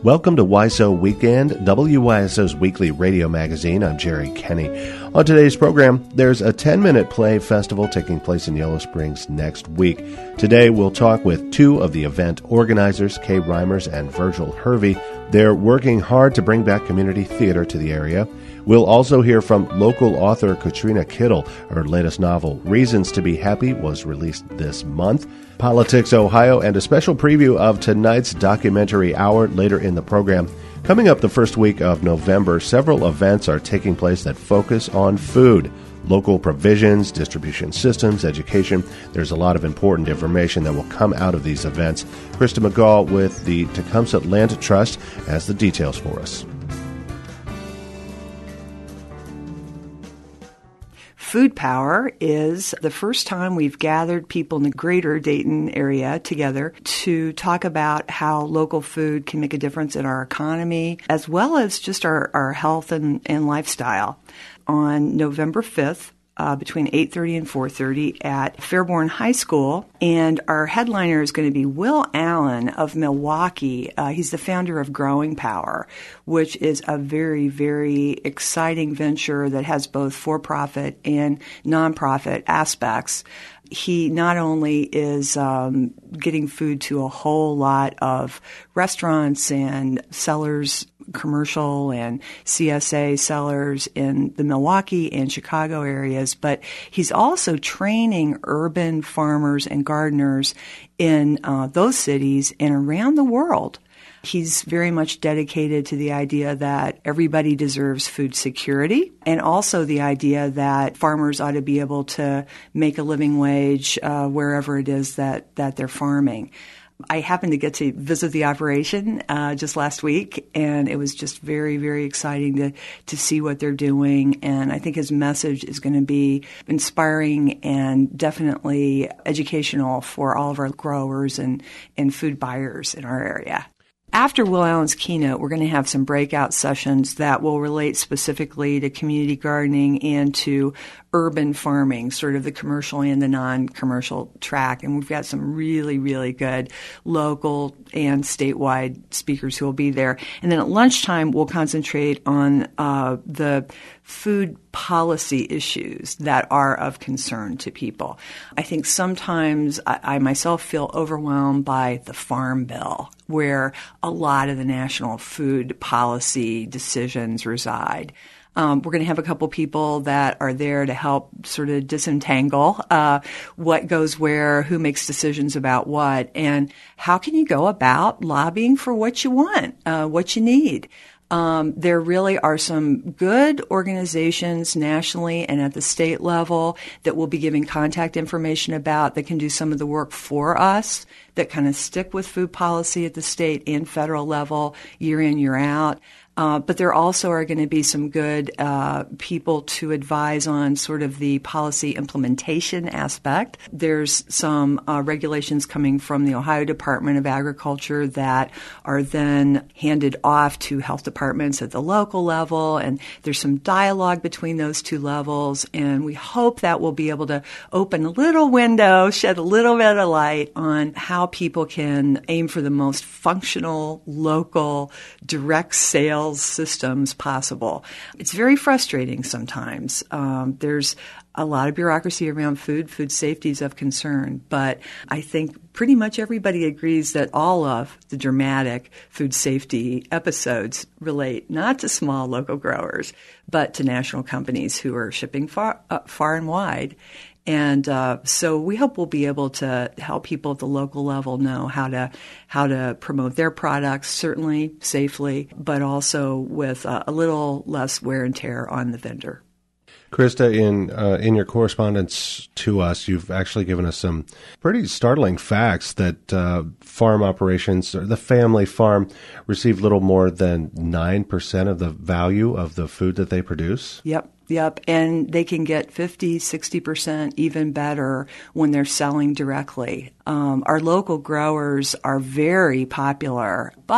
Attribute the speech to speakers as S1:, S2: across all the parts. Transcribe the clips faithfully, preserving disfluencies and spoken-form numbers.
S1: Welcome to Y S O Weekend, W Y S O's weekly radio magazine. I'm Jerry Kenny. On today's program, there's a ten-minute play festival taking place in Yellow Springs next week. Today, we'll talk with two of the event organizers, Kay Reimers and Virgil Hervey. They're working hard to bring back community theater to the area. We'll also hear from local author Katrina Kittle. Her latest novel, Reasons to Be Happy, was released this month. Politics Ohio, and a special preview of tonight's documentary hour later in the program. Coming up the first week of November, several events are taking place that focus on food, local provisions, distribution systems, education. There's a lot of important information that will come out of these events. Krista McGaw with the Tecumseh Land Trust has the details for us.
S2: Food Power is the first time we've gathered people in the greater Dayton area together to talk about how local food can make a difference in our economy, as well as just our, our health and, and lifestyle. On November fifth, Uh, between eight thirty and four thirty at Fairborn High School. And our headliner is going to be Will Allen of Milwaukee. Uh, he's the founder of Growing Power, which is a very, very exciting venture that has both for-profit and nonprofit aspects. He not only is um, getting food to a whole lot of restaurants and sellers, commercial and C S A sellers in the Milwaukee and Chicago areas, but he's also training urban farmers and gardeners in uh, those cities and around the world. He's very much dedicated to the idea that everybody deserves food security, and also the idea that farmers ought to be able to make a living wage uh, wherever it is that, that they're farming. I happened to get to visit the operation uh, just last week, and it was just very, very exciting to, to see what they're doing. And I think his message is going to be inspiring and definitely educational for all of our growers and, and food buyers in our area. After Will Allen's keynote, we're going to have some breakout sessions that will relate specifically to community gardening and to urban farming, sort of the commercial and the non-commercial track. And we've got some really, really good local and statewide speakers who will be there. And then at lunchtime, we'll concentrate on uh, the food policy issues that are of concern to people. I think sometimes I, I myself feel overwhelmed by the Farm Bill, where a lot of the national food policy decisions reside. Um, we're going to have a couple people that are there to help sort of disentangle uh, what goes where, who makes decisions about what, and how can you go about lobbying for what you want, uh, what you need. Um, there really are some good organizations nationally and at the state level that we'll be giving contact information about that can do some of the work for us, that kind of stick with food policy at the state and federal level year in, year out. Uh, but there also are going to be some good uh, people to advise on sort of the policy implementation aspect. There's some uh, regulations coming from the Ohio Department of Agriculture that are then handed off to health departments at the local level, and there's some dialogue between those two levels, and we hope that we'll be able to open a little window, shed a little bit of light on how people can aim for the most functional, local, direct sales systems possible. It's very frustrating sometimes. Um, there's a lot of bureaucracy around food. Food safety is of concern, but I think pretty much everybody agrees that all of the dramatic food safety episodes relate not to small local growers, but to national companies who are shipping far, uh, far and wide. And uh, so we hope we'll be able to help people at the local level know how to how to promote their products, certainly safely, but also with uh, a little less wear and tear on the vendor.
S1: Krista, in uh, in your correspondence to us, you've actually given us some pretty startling facts that uh, farm operations, or the family farm, receive little more than nine percent of the value of the food that they produce.
S2: Yep. Yep, and they can get fifty, sixty percent even better when they're selling directly. Um, our local growers are very popular, but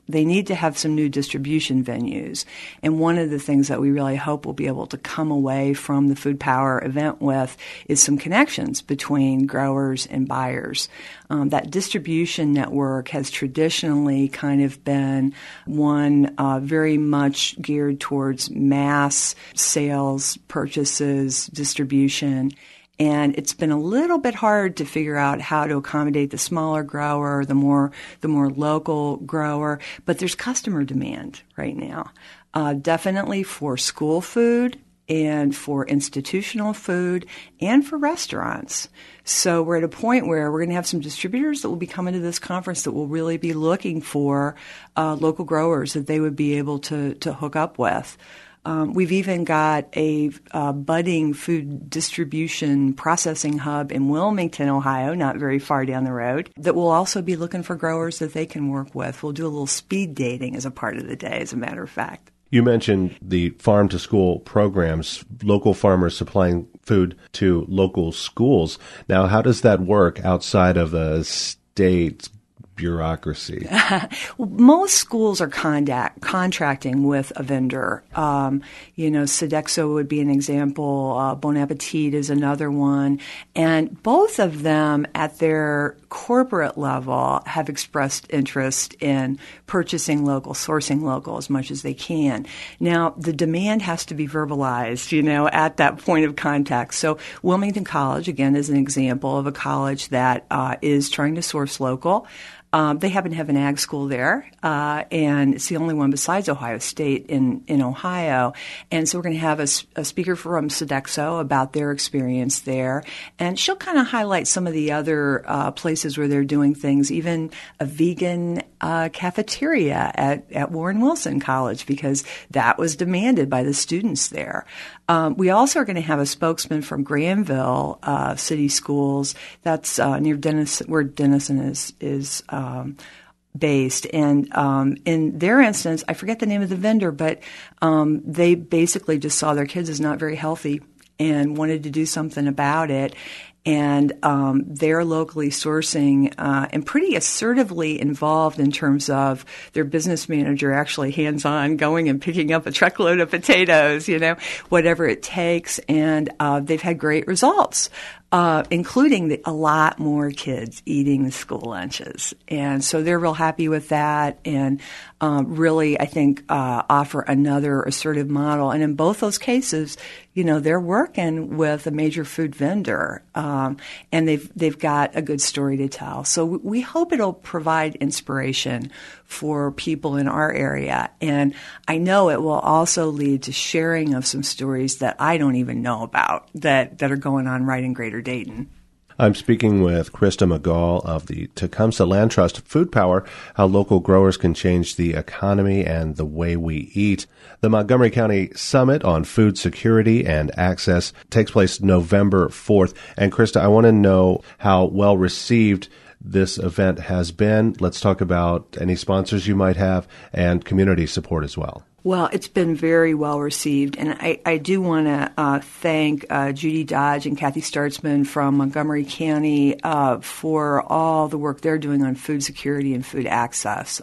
S2: they need to have some new distribution venues. And one of the things that we really hope we'll be able to come away from the Food Power event with is some connections between growers and buyers. Um, that distribution network has traditionally kind of been one uh, very much geared towards mass sales, purchases, distribution. And it's been a little bit hard to figure out how to accommodate the smaller grower, the more the more local grower. But there's customer demand right now, uh, definitely for school food and for institutional food and for restaurants. So we're at a point where we're going to have some distributors that will be coming to this conference that will really be looking for uh, local growers that they would be able to to hook up with. Um, we've even got a uh, budding food distribution processing hub in Wilmington, Ohio, not very far down the road, that will also be looking for growers that they can work with. We'll do a little speed dating as a part of the day, as a matter of fact.
S1: You mentioned the farm-to-school programs, local farmers supplying food to local schools. Now, how does that work outside of a state bureaucracy?
S2: Well, most schools are contact, contracting with a vendor. Um, you know, Sodexo would be an example. Uh, Bon Appetit is another one. And both of them at their corporate level have expressed interest in purchasing local, sourcing local as much as they can. Now, the demand has to be verbalized, you know, at that point of contact. So Wilmington College, again, is an example of a college that uh, is trying to source local. Um, they happen to have an ag school there, uh, and it's the only one besides Ohio State in, in Ohio. And so we're going to have a, a speaker from Sodexo about their experience there. And she'll kind of highlight some of the other uh, places where they're doing things, even a vegan uh, cafeteria at, at Warren Wilson College, because that was demanded by the students there. Um, we also are going to have a spokesman from Granville uh, City Schools. That's uh, near Denison, where Denison is is um, based. And um, in their instance, I forget the name of the vendor, but um, they basically just saw their kids as not very healthy and wanted to do something about it. And um, they're locally sourcing uh, and pretty assertively involved in terms of their business manager actually hands-on going and picking up a truckload of potatoes, you know, whatever it takes. And uh, they've had great results, uh, including the, a lot more kids eating the school lunches. And so they're real happy with that and um, really, I think, uh, offer another assertive model. And in both those cases, you know, they're working with a major food vendor. Um, and they've they've got a good story to tell. So we hope it'll provide inspiration for people in our area. And I know it will also lead to sharing of some stories that I don't even know about that, that are going on right in Greater Dayton.
S1: I'm speaking with Krista McGall of the Tecumseh Land Trust. Food Power, how local growers can change the economy and the way we eat. The Montgomery County Summit on Food Security and Access takes place November fourth. And Krista, I want to know how well received this event has been. Let's talk about any sponsors you might have and community support as well.
S2: Well, it's been very well received, and I, I do want to uh, thank uh, Judy Dodge and Kathy Startzman from Montgomery County uh, for all the work they're doing on food security and food access.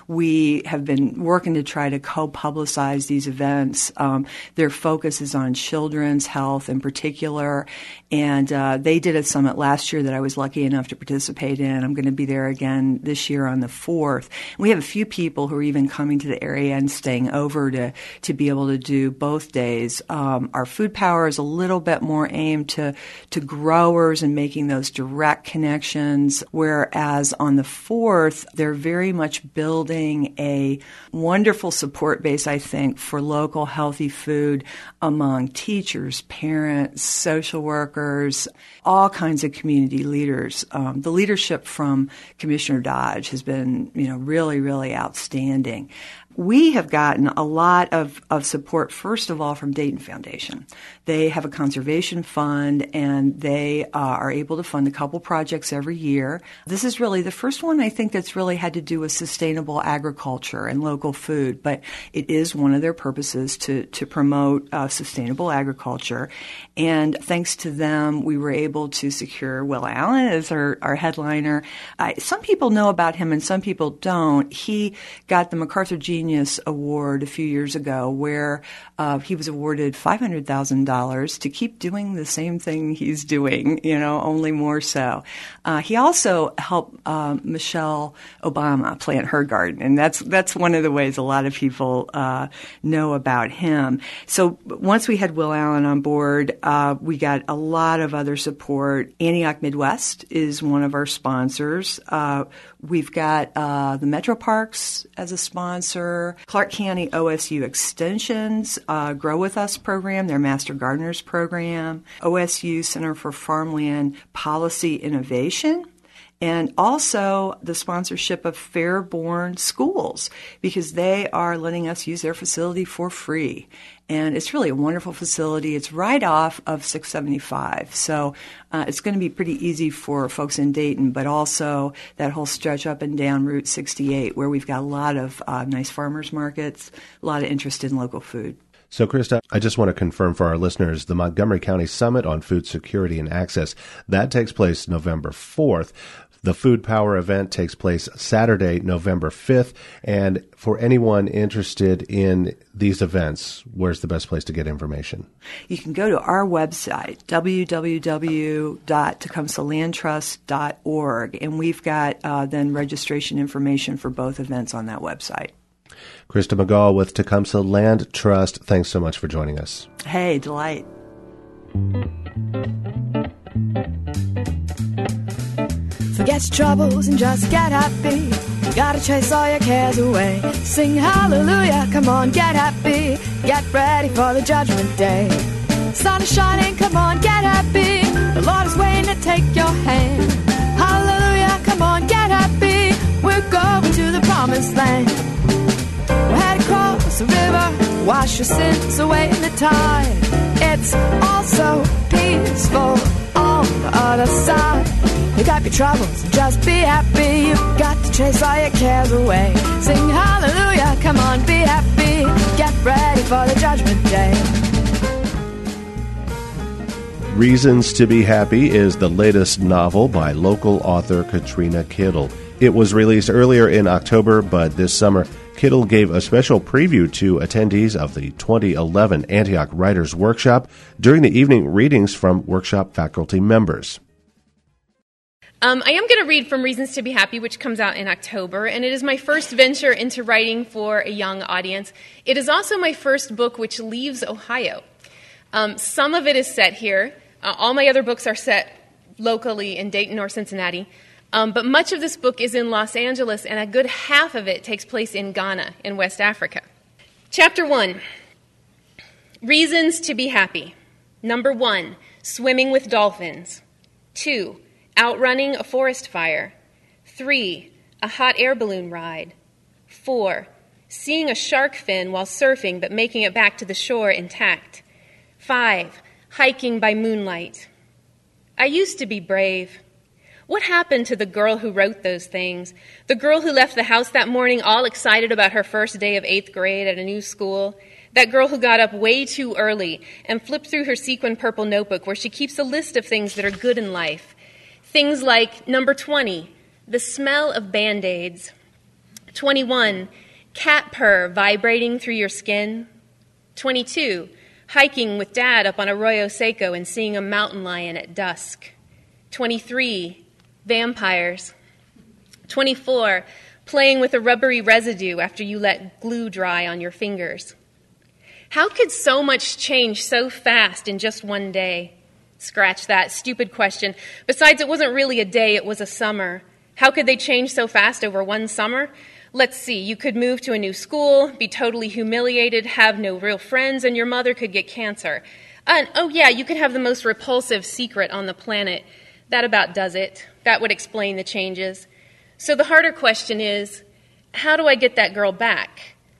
S2: We have been working to try to co-publicize these events. Um, their focus is on children's health in particular, and uh, they did a summit last year that I was lucky enough to participate in. I'm going to be there again this year on the fourth. We have a few people who are even coming to the area and staying over to, to be able to do both days. Um, our Food Power is a little bit more aimed to, to growers and making those direct connections, whereas on the fourth, they're very much building a wonderful support base, I think, for local healthy food among teachers, parents, social workers, all kinds of community leaders. Um, the leadership from Commissioner Dodge has been, you know, really, really outstanding. We have gotten a lot of, of support, first of all, from Dayton Foundation. They have a conservation fund, and they uh, are able to fund a couple projects every year. This is really the first one, I think, that's really had to do with sustainable agriculture and local food, but it is one of their purposes to, to promote uh, sustainable agriculture. And thanks to them, we were able to secure Will Allen as our, our headliner. I, some people know about him and some people don't. He got the MacArthur Genius Award a few years ago, where uh, he was awarded five hundred thousand dollars to keep doing the same thing he's doing, you know, only more so. Uh, he also helped uh, Michelle Obama plant her garden, and that's that's one of the ways a lot of people uh, know about him. So once we had Will Allen on board, uh, we got a lot of other support. Antioch Midwest is one of our sponsors. Uh, we've got uh, the Metro Parks as a sponsor. Clark County O S U Extension's uh, Grow With Us program, their Master Gardeners program, O S U Center for Farmland Policy Innovation, and also the sponsorship of Fairborn Schools, because they are letting us use their facility for free. And it's really a wonderful facility. It's right off of six seventy-five. So uh, it's going to be pretty easy for folks in Dayton, but also that whole stretch up and down Route sixty-eight, where we've got a lot of uh, nice farmers markets, a lot of interest in local food.
S1: So, Krista, I just want to confirm for our listeners, the Montgomery County Summit on Food Security and Access, that takes place November fourth. The Food Power event takes place Saturday, November fifth. And for anyone interested in these events, where's the best place to get information?
S2: You can go to our website, w w w dot tecumseh land trust dot org, and we've got uh, then registration information for both events on that website.
S1: Krista McGaugh with Tecumseh Land Trust, thanks so much for joining us.
S2: Hey, delight.
S3: Forget your troubles and just get happy. You gotta chase all your cares away. Sing hallelujah, come on, get happy. Get ready for the judgment day. Sun is shining, come on, get happy. The Lord is waiting to take your hand. Hallelujah, come on, get happy. We're going to the promised land. We'll head across the river, wash your sins away in the tide. It's all so peaceful on the other side. Pick up your troubles and just be happy. You've got to chase all your cares away. Sing hallelujah, come on, be happy. Get ready for the judgment day.
S1: Reasons to Be Happy is the latest novel by local author Katrina Kittle. It was released earlier in October, but this summer, Kittle gave a special preview to attendees of the twenty eleven Antioch Writers Workshop during the evening readings from workshop faculty members.
S4: Um, I am going to read from Reasons to Be Happy, which comes out in October, and it is my first venture into writing for a young audience. It is also my first book which leaves Ohio. Um, some of it is set here. Uh, all my other books are set locally in Dayton or Cincinnati, um, but much of this book is in Los Angeles, and a good half of it takes place in Ghana, in West Africa. Chapter one, Reasons to Be Happy. Number one, swimming with dolphins. Two, outrunning a forest fire. Three, a hot air balloon ride. Four, seeing a shark fin while surfing but making it back to the shore intact. Five, hiking by moonlight. I used to be brave. What happened to the girl who wrote those things? The girl who left the house that morning all excited about her first day of eighth grade at a new school? That girl who got up way too early and flipped through her sequin purple notebook where she keeps a list of things that are good in life. Things like number twenty, the smell of Band-Aids. twenty-one, cat purr vibrating through your skin. twenty-two, hiking with Dad up on Arroyo Seco and seeing a mountain lion at dusk. twenty-three, vampires. twenty-four, playing with a rubbery residue after you let glue dry on your fingers. How could so much change so fast in just one day? Scratch that stupid question. Besides, it wasn't really a day, it was a summer. How could they change so fast over one summer? Let's see, you could move to a new school, be totally humiliated, have no real friends, and your mother could get cancer. And, oh yeah, you could have the most repulsive secret on the planet. That about does it. That would explain the changes. So the harder question is, how do I get that girl back?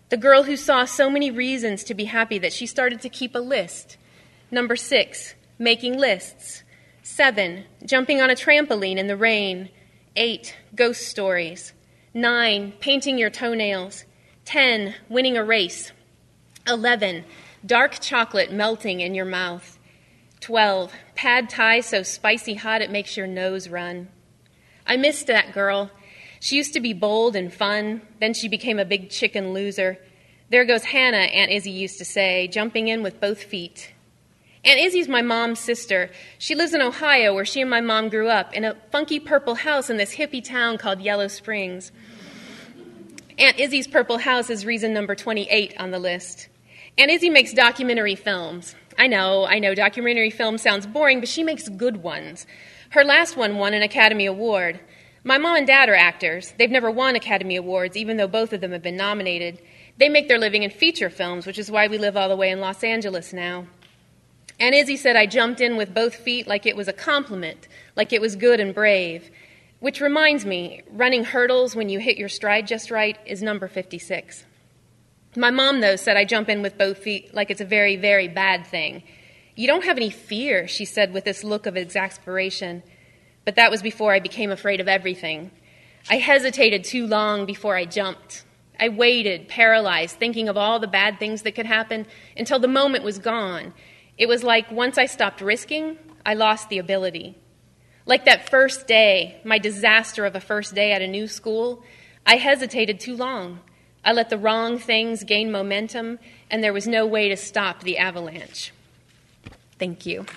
S4: The girl who saw so many reasons to be happy that she started to keep a list. Number six, making lists. Seven, jumping on a trampoline in the rain. Eight, ghost stories. Nine, painting your toenails. Ten, winning a race. Eleven, dark chocolate melting in your mouth. Twelve, pad thai so spicy hot it makes your nose run. I missed that girl. She used to be bold and fun. Then she became a big chicken loser. There goes Hannah, Aunt Izzy used to say, jumping in with both feet. Aunt Izzy's my mom's sister. She lives in Ohio, where she and my mom grew up, in a funky purple house in this hippie town called Yellow Springs. Aunt Izzy's purple house is reason number twenty-eight on the list. Aunt Izzy makes documentary films. I know, I know, documentary film sounds boring, but she makes good ones. Her last one won an Academy Award. My mom and dad are actors. They've never won Academy Awards, even though both of them have been nominated. They make their living in feature films, which is why we live all the way in Los Angeles now. Aunt Izzy said I jumped in with both feet like it was a compliment, like it was good and brave. Which reminds me, running hurdles when you hit your stride just right is number fifty-six. My mom, though, said I jump in with both feet like it's a very, very bad thing. You don't have any fear, she said with this look of exasperation. But that was before I became afraid of everything. I hesitated too long before I jumped. I waited, paralyzed, thinking of all the bad things that could happen until the moment was gone. It was like once I stopped risking, I lost the ability. Like that first day, my disaster of a first day at a new school, I hesitated too long. I let the wrong things gain momentum, and there was no way to stop the avalanche. Thank you.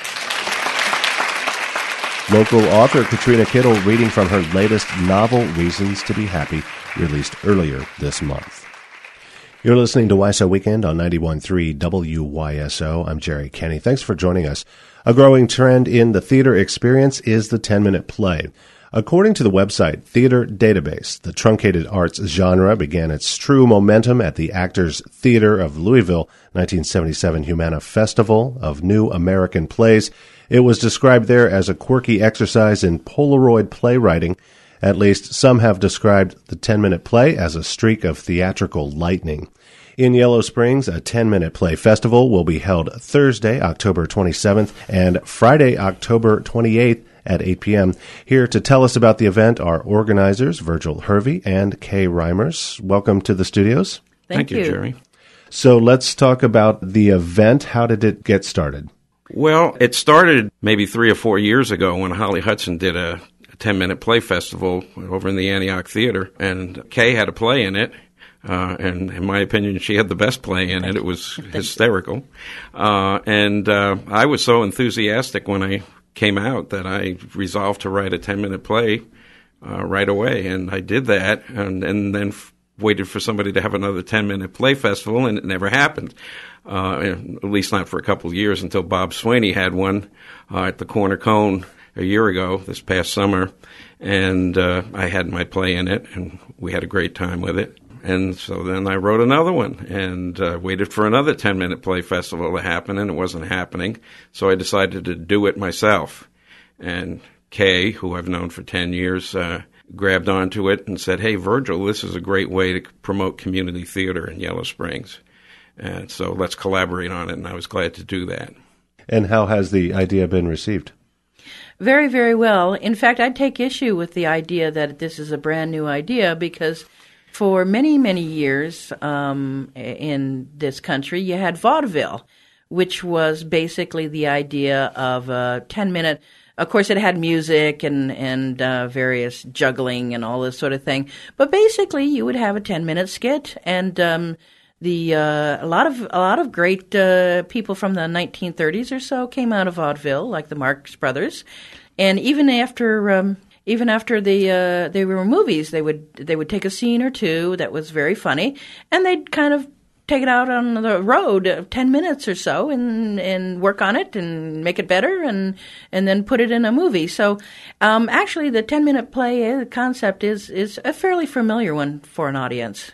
S1: Local author Katrina Kittle reading from her latest novel, Reasons to be Happy, released earlier this month. You're listening to Y S O Weekend on ninety-one point three W Y S O. I'm Jerry Kenny. Thanks for joining us. A growing trend in the theater experience is the ten-minute play. According to the website Theater Database, the truncated arts genre began its true momentum at the Actors Theater of Louisville nineteen seventy-seven Humana Festival of New American Plays. It was described there as a quirky exercise in Polaroid playwriting. At least some have described the ten-minute play as a streak of theatrical lightning. In Yellow Springs, a ten-minute play festival will be held Thursday, October twenty-seventh, and Friday, October twenty-eighth at eight p.m. Here to tell us about the event are organizers Virgil Hervey and Kay Reimers. Welcome to the studios.
S5: Thank,
S6: Thank you,
S5: you,
S6: Jerry.
S1: So let's talk about the event. How did it get started?
S6: Well, it started maybe three or four years ago when Holly Hudson did a ten-minute play festival over in the Antioch Theater, and Kay had a play in it. Uh, and in my opinion, she had the best play in it. It was hysterical. Uh, and uh, I was so enthusiastic when I came out that I resolved to write a ten-minute play uh, right away. And I did that, and, and then f- waited for somebody to have another ten-minute play festival, and it never happened. Uh, at least not for a couple of years, until Bob Sweeney had one uh, at the Corner Cone a year ago, this past summer. And uh, I had my play in it, and we had a great time with it. And so then I wrote another one and uh, waited for another ten-minute play festival to happen, and it wasn't happening. So I decided to do it myself. And Kay, who I've known for ten years, uh, grabbed onto it and said, hey, Virgil, this is a great way to promote community theater in Yellow Springs. And so let's collaborate on it, and I was glad to do that.
S1: And how has the idea been received?
S5: Very, very well. In fact, I'd take issue with the idea that this is a brand new idea, because for many, many years um, in this country, you had vaudeville, which was basically the idea of a ten-minute. Of course, it had music and and uh, various juggling and all this sort of thing. But basically, you would have a ten-minute skit, and um, the uh, a lot of a lot of great uh, people from the nineteen thirties or so came out of vaudeville, like the Marx Brothers, and even after. Um, Even after the uh, they were movies, they would they would take a scene or two that was very funny, and they'd kind of take it out on the road, uh, ten minutes or so, and and work on it and make it better, and and then put it in a movie. So, um, actually, the ten minute play concept is is a fairly familiar one for an audience.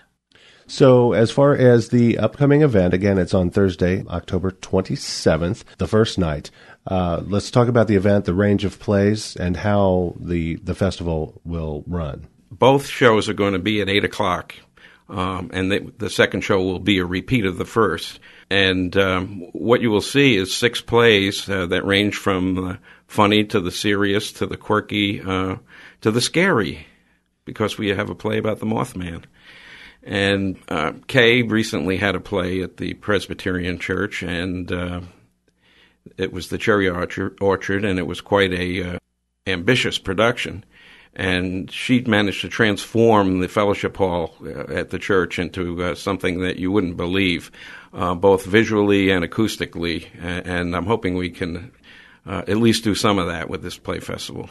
S1: So as far as the upcoming event, again, it's on Thursday, October twenty-seventh, the first night. Uh, let's talk about the event, the range of plays, and how the, the festival will run.
S6: Both shows are going to be at eight o'clock Um, and the, the second show will be a repeat of the first. And um, what you will see is six plays uh, that range from the funny to the serious to the quirky uh, to the scary, because we have a play about the Mothman. And uh, Kay recently had a play at the Presbyterian Church, and uh, it was the Cherry Orchard, Orchard, and it was quite a uh, ambitious production. And she managed to transform the fellowship hall uh, at the church into uh, something that you wouldn't believe, uh, both visually and acoustically. And, and I'm hoping we can uh, at least do some of that with this play festival.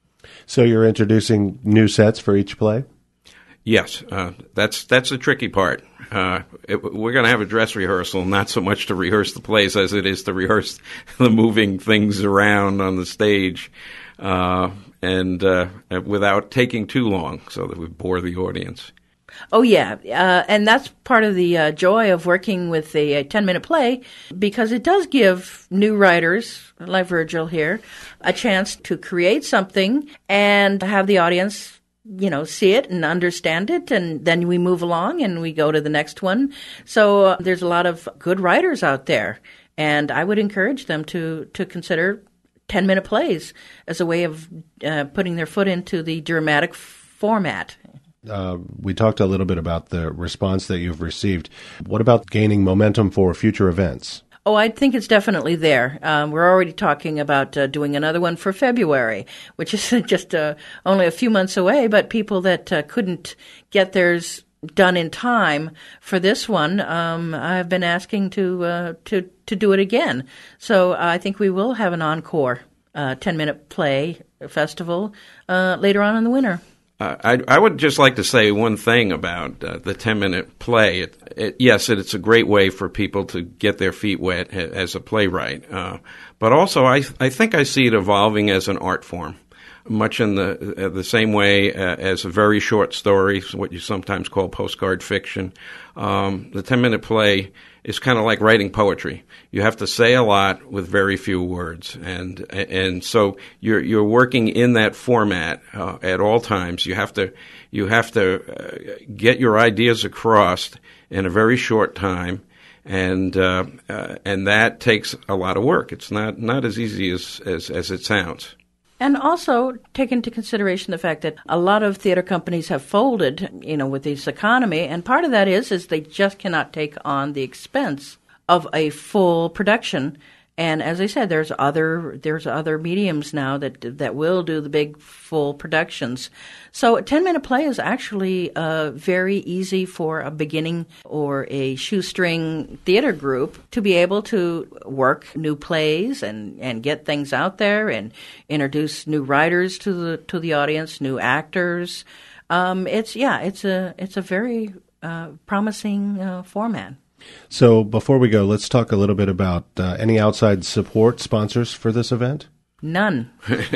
S1: So you're introducing new sets for each play?
S6: Yes, uh, that's that's the tricky part. Uh, it, we're going to have a dress rehearsal, not so much to rehearse the plays as it is to rehearse the moving things around on the stage. Uh, and uh, without taking too long so that we bore the audience.
S5: Oh, yeah. Uh, and that's part of the uh, joy of working with a ten-minute play, because it does give new writers, like Virgil here, a chance to create something and have the audience, you know, see it and understand it, and then we move along and we go to the next one. So uh, there's a lot of good writers out there, and I would encourage them to, to consider ten-minute plays as a way of uh, putting their foot into the dramatic f- format.
S1: Uh, we talked a little bit about the response that you've received. What about gaining momentum for future events?
S5: Oh, I think it's definitely there. Um, we're already talking about uh, doing another one for February, which is just uh, only a few months away, but people that uh, couldn't get theirs done in time for this one, um, I've been asking to uh, to to do it again. So uh, I think we will have an encore uh, ten-minute play festival uh, later on in the winter.
S6: Uh, I, I would just like to say one thing about uh, the ten-minute play. It, it, yes, it, it's a great way for people to get their feet wet as a playwright, uh, but also I I think I see it evolving as an art form, much in the uh, the same way uh, as a very short story, what you sometimes call postcard fiction. Um, the ten-minute play is kind of like writing poetry. You have to say a lot with very few words, and and so you're you're working in that format uh, at all times. You have to you have to uh, get your ideas across in a very short time, and uh, uh, and that takes a lot of work. It's not not as easy as as, as it sounds.
S5: And also take into consideration the fact that a lot of theater companies have folded, you know, with this economy, and part of that is is they just cannot take on the expense of a full production. And as I said, there's other there's other mediums now that that will do the big full productions. So a ten-minute play is actually uh, very easy for a beginning or a shoestring theater group to be able to work new plays and, and get things out there and introduce new writers to the to the audience, new actors. Um, it's yeah, it's a it's a very uh, promising uh, format.
S1: So before we go, let's talk a little bit about uh, any outside support sponsors for this event.
S5: None.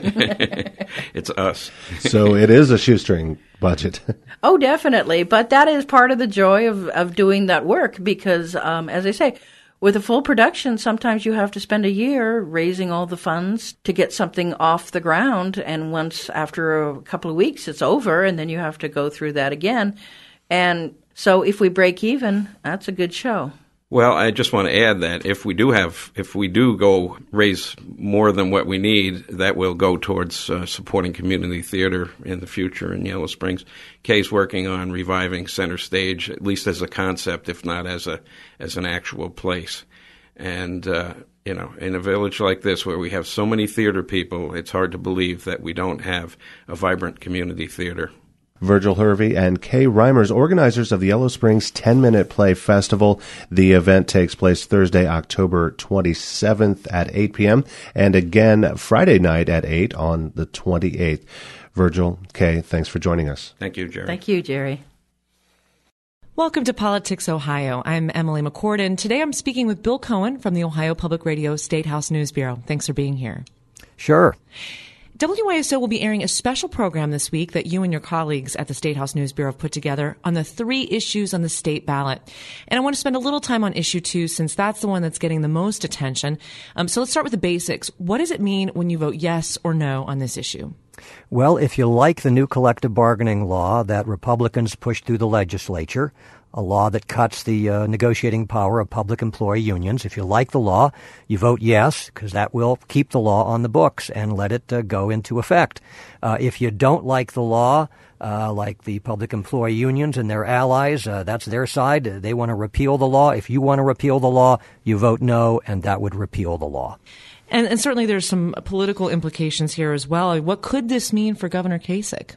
S6: It's us.
S1: So it is a shoestring budget.
S5: Oh, definitely. But that is part of the joy of, of doing that work because, um, as I say, with a full production, sometimes you have to spend a year raising all the funds to get something off the ground. And once after a couple of weeks, it's over, and then you have to go through that again. And so if we break even, that's a good show.
S6: Well, I just want to add that if we do have, if we do go raise more than what we need, that will go towards uh, supporting community theater in the future in Yellow Springs. Kay's working on reviving Center Stage, at least as a concept, if not as a as an actual place. And uh, you know, in a village like this where we have so many theater people, it's hard to believe that we don't have a vibrant community theater.
S1: Virgil Hervey and Kay Reimers, organizers of the Yellow Springs ten-Minute Play Festival. The event takes place Thursday, October twenty-seventh at eight p.m. and again Friday night at eight on the twenty-eighth. Virgil, Kay, thanks for joining us.
S6: Thank you, Jerry.
S5: Thank you, Jerry.
S7: Welcome to Politics Ohio. I'm Emily McCord, and today I'm speaking with Bill Cohen from the Ohio Public Radio State House News Bureau. Thanks for being here.
S8: Sure.
S7: W Y S O will be airing a special program this week that you and your colleagues at the State House News Bureau have put together on the three issues on the state ballot. And I want to spend a little time on issue two since that's the one that's getting the most attention. Um, so let's start with the basics. What does it mean when you vote yes or no on this issue?
S8: Well, if you like the new collective bargaining law that Republicans pushed through the legislature, a law that cuts the uh, negotiating power of public employee unions, if you like the law, you vote yes, because that will keep the law on the books and let it uh, go into effect. Uh, if you don't like the law, uh, like the public employee unions and their allies, uh, that's their side. They want to repeal the law. If you want to repeal the law, you vote no, and that would repeal the law.
S7: And, and certainly there's some political implications here as well. What could this mean for Governor Kasich?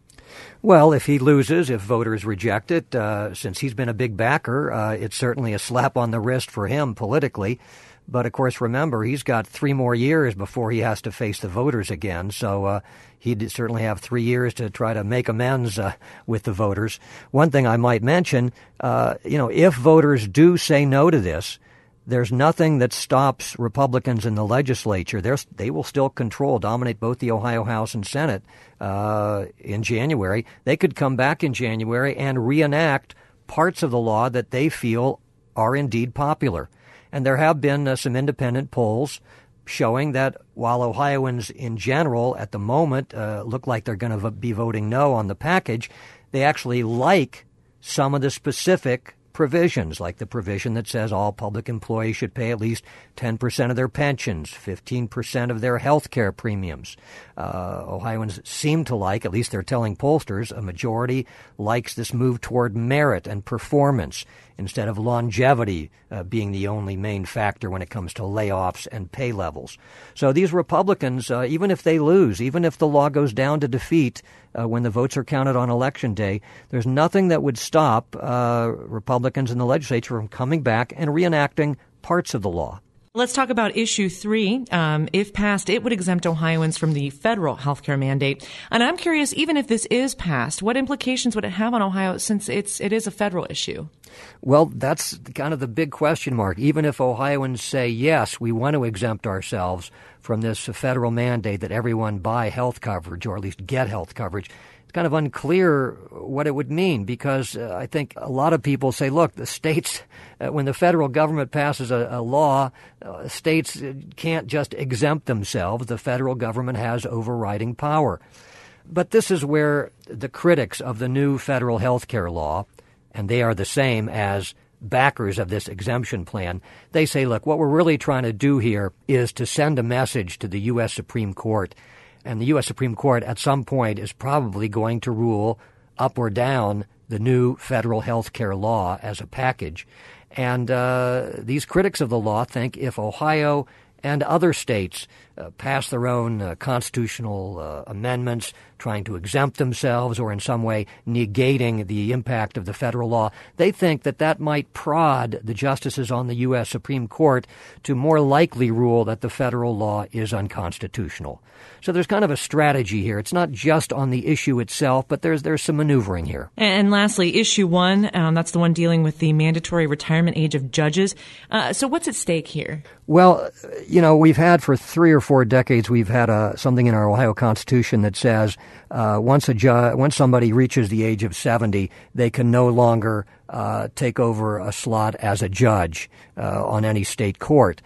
S8: Well, if he loses, if voters reject it, uh, since he's been a big backer, uh, it's certainly a slap on the wrist for him politically. But, of course, remember, he's got three more years before he has to face the voters again. So uh, he'd certainly have three years to try to make amends uh, with the voters. One thing I might mention, uh, you know, if voters do say no to this, there's nothing that stops Republicans in the legislature. They're, they will still control, dominate both the Ohio House and Senate uh, in January. They could come back in January and reenact parts of the law that they feel are indeed popular. And there have been uh, some independent polls showing that while Ohioans in general at the moment uh, look like they're going to v- be voting no on the package, they actually like some of the specific provisions, like the provision that says all public employees should pay at least ten percent of their pensions, fifteen percent of their health care premiums. Uh, Ohioans seem to like, at least they're telling pollsters, a majority likes this move toward merit and performance instead of longevity uh, being the only main factor when it comes to layoffs and pay levels. So these Republicans, uh, even if they lose, even if the law goes down to defeat uh, when the votes are counted on Election Day, there's nothing that would stop uh, Republicans in the legislature from coming back and reenacting parts of the law.
S7: Let's talk about issue three. Um, if passed, it would exempt Ohioans from the federal health care mandate. And I'm curious, even if this is passed, what implications would it have on Ohio since it's it is a federal issue?
S8: Well, that's kind of the big question mark. Even if Ohioans say, yes, we want to exempt ourselves from this federal mandate that everyone buy health coverage or at least get health coverage, it's kind of unclear what it would mean because uh, I think a lot of people say, look, the states, uh, when the federal government passes a, a law, uh, states can't just exempt themselves. The federal government has overriding power. But this is where the critics of the new federal health care law, and they are the same as backers of this exemption plan, they say, look, what we're really trying to do here is to send a message to the U S Supreme Court. And the U S Supreme Court at some point is probably going to rule up or down the new federal health care law as a package. And uh, these critics of the law think if Ohio and other states uh, pass their own uh, constitutional uh, amendments trying to exempt themselves or in some way negating the impact of the federal law, they think that that might prod the justices on the U S Supreme Court to more likely rule that the federal law is unconstitutional. So there's kind of a strategy here. It's not just on the issue itself, but there's there's some maneuvering here.
S7: And lastly, issue one, um, that's the one dealing with the mandatory retirement age of judges. Uh, so what's at stake here?
S8: Well, you know, we've had for three or four decades, we've had a, something in our Ohio Constitution that says uh, once a ju- once somebody reaches the age of seventy, they can no longer uh, take over a slot as a judge uh, on any state court.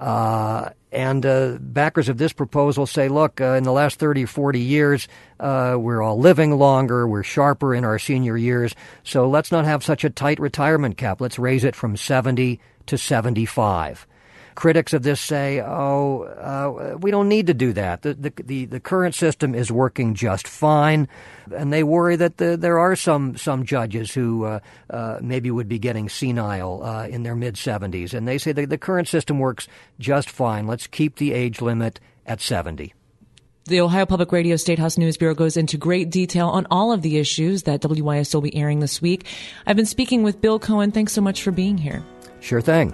S8: Uh, and uh, backers of this proposal say, look, uh, in the last thirty or forty years, uh, we're all living longer, we're sharper in our senior years, so let's not have such a tight retirement cap. Let's raise it from seventy to seventy-five. Critics of this say, oh, uh, we don't need to do that. The, the, the, the current system is working just fine. And they worry that the, there are some, some judges who uh, uh, maybe would be getting senile uh, in their mid-seventies. And they say the, the current system works just fine. Let's keep the age limit at seventy.
S7: The Ohio Public Radio State House News Bureau goes into great detail on all of the issues that W Y S will be airing this week. I've been speaking with Bill Cohen. Thanks so much for being here.
S8: Sure thing.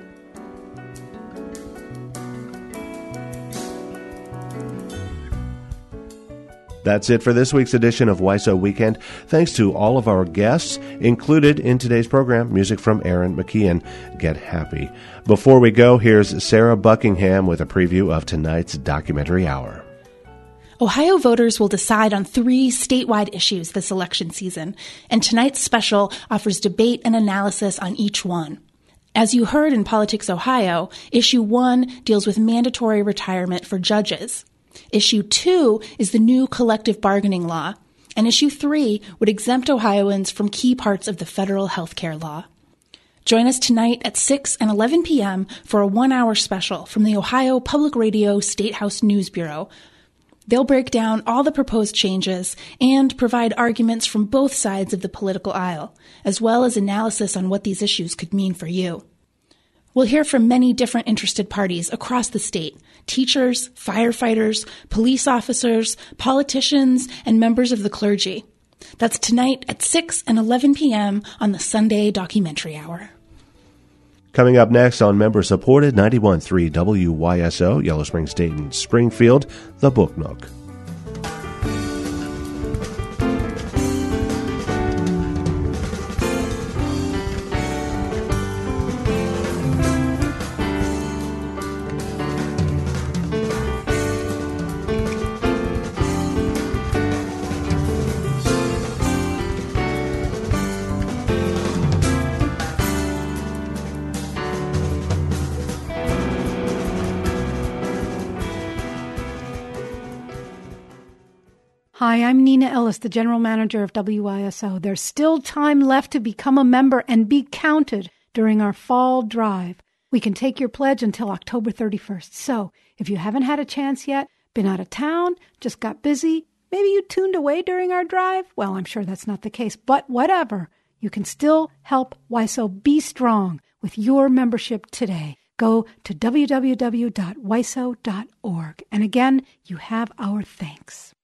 S1: That's it for this week's edition of W Y S O Weekend. Thanks to all of our guests. Included in today's program, music from Aaron McKeon. Get happy. Before we go, here's Sarah Buckingham with a preview of tonight's documentary hour.
S9: Ohio voters will decide on three statewide issues this election season, and tonight's special offers debate and analysis on each one. As you heard in Politics Ohio, Issue one deals with mandatory retirement for judges. Issue two is the new collective bargaining law. And Issue three would exempt Ohioans from key parts of the federal health care law. Join us tonight at six and eleven p.m. for a one-hour special from the Ohio Public Radio State House News Bureau. They'll break down all the proposed changes and provide arguments from both sides of the political aisle, as well as analysis on what these issues could mean for you. We'll hear from many different interested parties across the state: teachers, firefighters, police officers, politicians, and members of the clergy. That's tonight at six and eleven p.m. on the Sunday Documentary Hour.
S1: Coming up next on member-supported ninety-one point three W Y S O, Yellow Springs, Dayton, Springfield, The Book Nook.
S10: Hi, I'm Nina Ellis, the General Manager of W Y S O. There's still time left to become a member and be counted during our fall drive. We can take your pledge until October thirty-first. So if you haven't had a chance yet, been out of town, just got busy, maybe you tuned away during our drive, well, I'm sure that's not the case, but whatever, you can still help W Y S O be strong with your membership today. Go to w w w dot w y s o dot org. And again, you have our thanks.